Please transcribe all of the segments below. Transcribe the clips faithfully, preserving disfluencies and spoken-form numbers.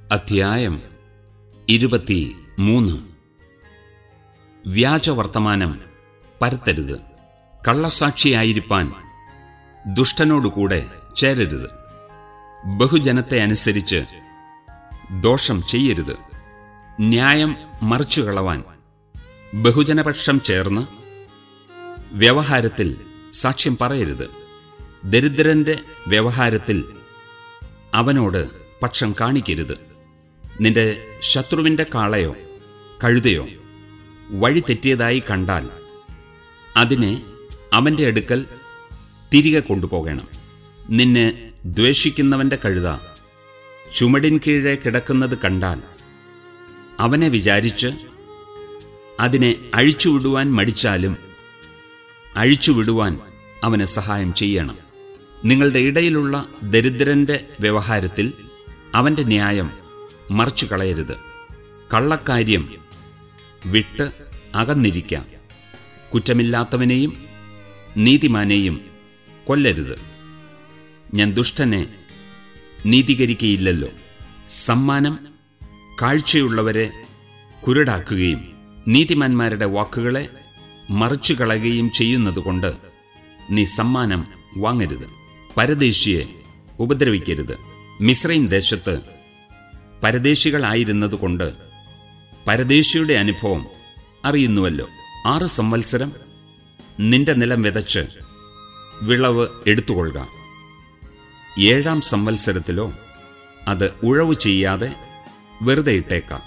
അധ്യായം ഇരുപത്തി മൂന്ന്. വ്യാജവർത്തമാനം പരത്തരുത്. കള്ളസാക്ഷിയായിരിക്കാൻ ദുഷ്ടനോടുകൂടെ ചേരരുത്. ബഹുജനത്തെ അനുസരിച്ച് ദോഷം ചെയ്യരുത്. ന്യായം മറിച്ചുകളവാൻ ബഹുജനപക്ഷം ചേർന്ന് വ്യവഹാരത്തിൽ സാക്ഷ്യം പറയരുത്. ദരിദ്രന്റെ വ്യവഹാരത്തിൽ അവനോട് പക്ഷം കാണിക്കരുത്. നിന്റെ ശത്രുവിന്റെ കാളയോ കഴുതയോ വഴി തെറ്റിയതായി കണ്ടാൽ അതിനെ അവന്റെ അടുക്കൽ തിരികെ കൊണ്ടുപോകണം. നിന്നെ ദ്വേഷിക്കുന്നവന്റെ കഴുത ചുമടിൻ കീഴെ കിടക്കുന്നത് കണ്ടാൽ അവനെ വിചാരിച്ച് അതിനെ അഴിച്ചുവിടുവാൻ മടിച്ചാലും അഴിച്ചുവിടുവാൻ അവന് സഹായം ചെയ്യണം. നിങ്ങളുടെ ഇടയിലുള്ള ദരിദ്രന്റെ വ്യവഹാരത്തിൽ അവന്റെ ന്യായം മറിച്ചു കളയരുത്. കള്ളക്കാര്യം വിട്ട് അകന്നിരിക്കാം. കുറ്റമില്ലാത്തവനെയും നീതിമാനെയും കൊല്ലരുത്. ഞാൻ ദുഷ്ടനെ നീതീകരിക്കയില്ലല്ലോ. സമ്മാനം കാഴ്ചയുള്ളവരെ കുരുടാക്കുകയും നീതിമാന്മാരുടെ വാക്കുകളെ മറിച്ചു കളയുകയും ചെയ്യുന്നതുകൊണ്ട് നീ സമ്മാനം വാങ്ങരുത്. പരദേശിയെ ഉപദ്രവിക്കരുത്. മിസ്രയീം ദേശത്ത് പരദേശികളായിരുന്നതുകൊണ്ട് പരദേശിയുടെ അനുഭവം അറിയുന്നുവല്ലോ. ആറ് സംവത്സരം നിന്റെ നിലം വിതച്ച് വിളവ് എടുത്തുകൊള്ളുക. ഏഴാം സംവത്സരത്തിലോ അത് ഉഴവു ചെയ്യാതെ വെറുതെ ഇട്ടേക്കാം.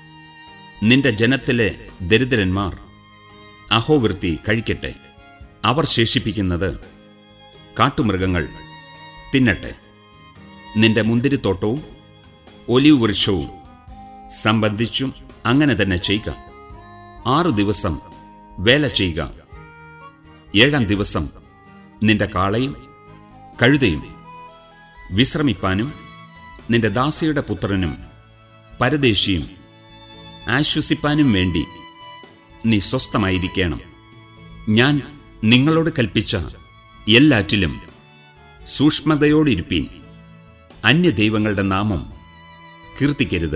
നിന്റെ ജനത്തിലെ ദരിദ്രന്മാർ അഹോവൃത്തി കഴിക്കട്ടെ. അവർ ശേഷിപ്പിക്കുന്നത് കാട്ടുമൃഗങ്ങൾ തിന്നട്ടെ. നിന്റെ മുന്തിരിത്തോട്ടവും ഒലിവ് വൃക്ഷവും സംബന്ധിച്ചും അങ്ങനെ തന്നെ ചെയ്യുക. ആറു ദിവസം വേല ചെയ്യുക. ഏഴാം ദിവസം നിന്റെ കാളയും കഴുതയും വിശ്രമിപ്പാനും നിന്റെ ദാസിയുടെ പുത്രനും പരദേശിയും ആശ്വസിപ്പാനും വേണ്ടി നീ സ്വസ്ഥമായിരിക്കണം. ഞാൻ നിങ്ങളോട് കൽപ്പിച്ച എല്ലാറ്റിലും സൂക്ഷ്മതയോടിരിപ്പീൻ. അന്യദൈവങ്ങളുടെ നാമം കീർത്തിക്കരുത്.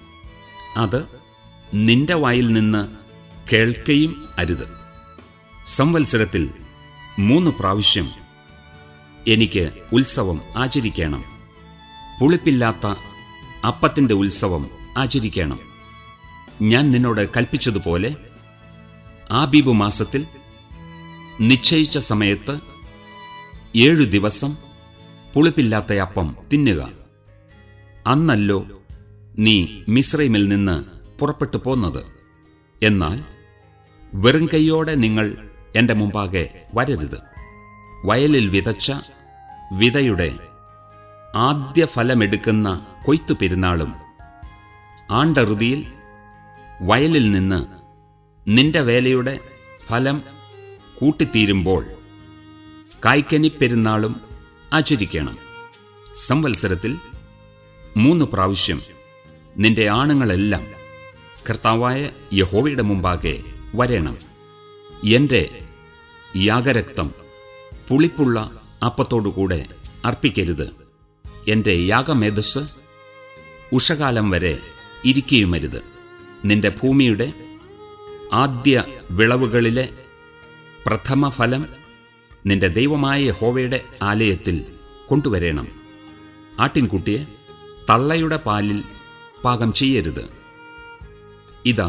അത് നിന്റെ വായിൽ നിന്ന് കേൾക്കുകയും അരുത്. സംവത്സരത്തിൽ മൂന്ന് പ്രാവശ്യം എനിക്ക് ഉത്സവം ആചരിക്കണം. പുളിപ്പില്ലാത്ത അപ്പത്തിന്റെ ഉത്സവം ആചരിക്കണം. ഞാൻ നിന്നോട് കൽപ്പിച്ചതുപോലെ ആബീബ് മാസത്തിൽ നിശ്ചയിച്ച സമയത്ത് ഏഴു ദിവസം പുളിപ്പില്ലാത്ത അപ്പം തിന്നുക. അന്നല്ലോ നീ മിസ്രയീമിൽ നിന്ന് പുറപ്പെട്ടു പോന്നത്. എന്നാൽ വെറും കൈയോടെ നിങ്ങൾ എന്റെ മുമ്പാകെ വരരുത്. വയലിൽ വിതച്ച വിതയുടെ ആദ്യ ഫലമെടുക്കുന്ന കൊയ്ത്തു പെരുന്നാളും ആണ്ടറുതിയിൽ വയലിൽ നിന്ന് നിന്റെ വേലയുടെ ഫലം കൂട്ടിത്തീരുമ്പോൾ കായ്ക്കനി പെരുന്നാളും ആചരിക്കണം. സംവത്സരത്തിൽ മൂന്ന് പ്രാവശ്യം നിന്റെ ആണുങ്ങളെല്ലാം കർത്താവായ യഹോവയുടെ മുമ്പാകെ വരേണം. എന്റെ യാഗരക്തം പുളിപ്പുള്ള അപ്പത്തോടുകൂടെ അർപ്പിക്കരുത്. എന്റെ യാഗമേധസ് ഉഷകാലം വരെ ഇരിക്കുകയുമരുത്. നിന്റെ ഭൂമിയുടെ ആദ്യ വിളവുകളിലെ പ്രഥമ ഫലം നിന്റെ ദൈവമായ യഹോവയുടെ ആലയത്തിൽ കൊണ്ടുവരേണം. ആട്ടിൻകുട്ടിയെ തള്ളയുടെ പാലിൽ പാകം ചെയ്യരുത്. ഇതാ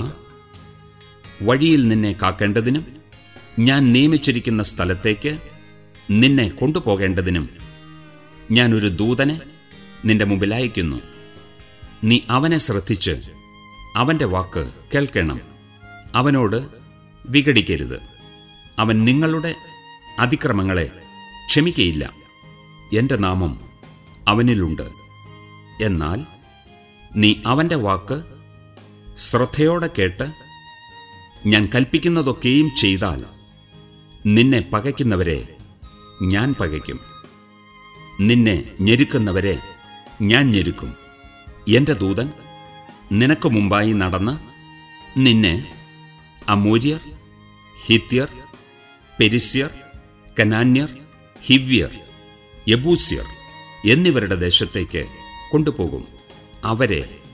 വഴിയിൽ നിന്നെ കാക്കേണ്ടതിനും ഞാൻ നിയമിച്ചിരിക്കുന്ന സ്ഥലത്തേക്ക് നിന്നെ കൊണ്ടുപോകേണ്ടതിനും ഞാൻ ഒരു ദൂതനെ നിന്റെ മുമ്പിൽ അയക്കുന്നു. നീ അവനെ ശ്രദ്ധിച്ച് അവന്റെ വാക്ക് കേൾക്കണം. അവനോട് വിഘടിക്കരുത്. അവൻ നിങ്ങളുടെ അതിക്രമങ്ങളെ ക്ഷമിക്കയില്ല. എന്റെ നാമം അവനിലുണ്ട്. എന്നാൽ നീ അവന്റെ വാക്ക് ശ്രദ്ധയോടെ കേട്ട് ഞാൻ കൽപ്പിക്കുന്നതൊക്കെയും ചെയ്താൽ നിന്നെ പകയ്ക്കുന്നവരെ ഞാൻ പകയ്ക്കും. നിന്നെ ഞെരുക്കുന്നവരെ ഞാൻ ഞെരുക്കും. എന്റെ ദൂതൻ നിനക്ക് മുമ്പായി നടന്ന് നിന്നെ അമോര്യർ, ഹിത്യർ, പെരിസ്യർ, കനാന്യർ, ഹിവ്യർ, യബൂസ്യർ എന്നിവരുടെ ദേശത്തേക്ക് കൊണ്ടുപോകും. അവരെ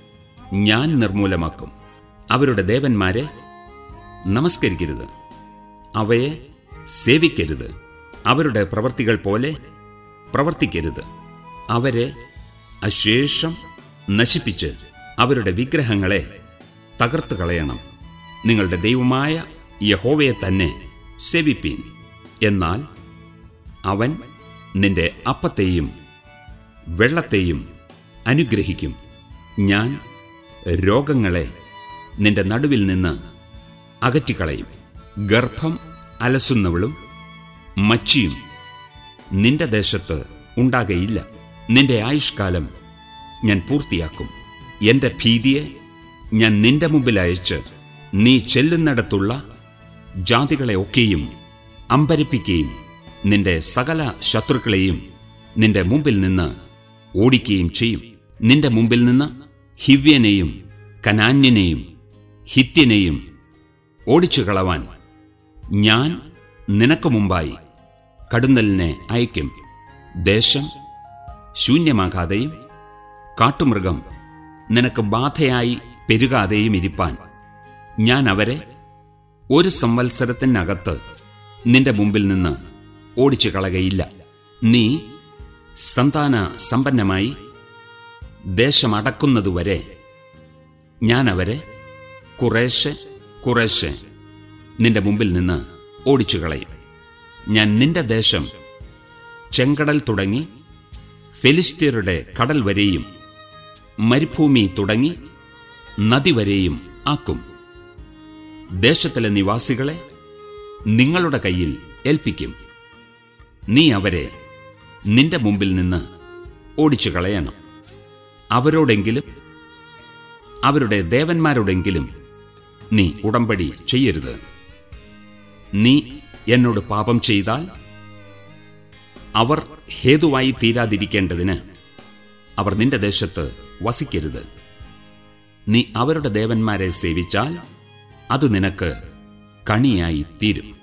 ഞാൻ നിർമൂലമാക്കും. അവരുടെ ദേവന്മാരെ നമസ്കരിക്കരുത്, അവയെ സേവിക്കരുത്. അവരുടെ പ്രവൃത്തികൾ പോലെ പ്രവർത്തിക്കരുത്. അവരെ അശേഷം നശിപ്പിച്ച് അവരുടെ വിഗ്രഹങ്ങളെ തകർത്തു കളയണം. നിങ്ങളുടെ ദൈവമായ യഹോവയെ തന്നെ സേവിപ്പീൻ. എന്നാൽ അവൻ നിന്റെ അപ്പത്തെയും വെള്ളത്തെയും അനുഗ്രഹിക്കും. ഞാൻ രോഗങ്ങളെ നിന്റെ നടുവിൽ നിന്ന് അകറ്റിക്കളയും. ഗർഭം അലസുന്നവളും മച്ചിയും നിന്റെ ദേശത്ത് ഉണ്ടാകയില്ല. നിന്റെ ആയുഷ്കാലം ഞാൻ പൂർത്തിയാക്കും. എന്റെ ഭീതിയെ ഞാൻ നിന്റെ മുമ്പിൽ അയച്ച് നീ ചെല്ലുന്നിടത്തുള്ള ജാതികളെ ഒക്കെയും അമ്പരപ്പിക്കുകയും നിന്റെ സകല ശത്രുക്കളെയും നിന്റെ മുമ്പിൽ നിന്ന് ഓടിക്കുകയും ചെയ്യും. നിന്റെ മുമ്പിൽ നിന്ന് ഹിവ്യനെയും കനാന്യനെയും ഹിത്യനെയും ഓടിച്ചു കളവാൻ ഞാൻ നിനക്ക് മുമ്പായി കടുന്നലിനെ അയക്കും. ദേശം ശൂന്യമാകാതെയും കാട്ടുമൃഗം നിനക്ക് ബാധയായി പെരുകാതെയും ഇരിപ്പാൻ ഞാൻ അവരെ ഒരു സംവത്സരത്തിനകത്ത് നിന്റെ മുമ്പിൽ നിന്ന് ഓടിച്ചു കളകയില്ല. നീ സന്താന സമ്പന്നമായി ദേശമടക്കുന്നതുവരെ ഞാൻ അവരെ കുറേശ്ശെ കുറേശ്ശെ നിന്റെ മുമ്പിൽ നിന്ന് ഓടിച്ചു കളയും. ഞാൻ നിന്റെ ദേശം ചെങ്കടൽ തുടങ്ങി ഫെലിസ്ത്യരുടെ കടൽ വരെയും മരുഭൂമി തുടങ്ങി നദി വരെയും ആക്കും. ദേശത്തിലെ നിവാസികളെ നിങ്ങളുടെ കയ്യിൽ ഏൽപ്പിക്കും. നീ അവരെ നിന്റെ മുമ്പിൽ നിന്ന് ഓടിച്ചു കളയണം. അവരോടെങ്കിലും അവരുടെ ദേവന്മാരോടെങ്കിലും നീ ഉടമ്പടി ചെയ്യരുത്. നീ എന്നോട് പാപം ചെയ്താൽ അവർ ഹേതുവായി തീരാതിരിക്കേണ്ടതിന് അവർ നിന്റെ ദേശത്ത് വസിക്കരുത്. നീ അവരുടെ ദേവന്മാരെ സേവിച്ചാൽ അത് നിനക്ക് കണിയായി തീരും.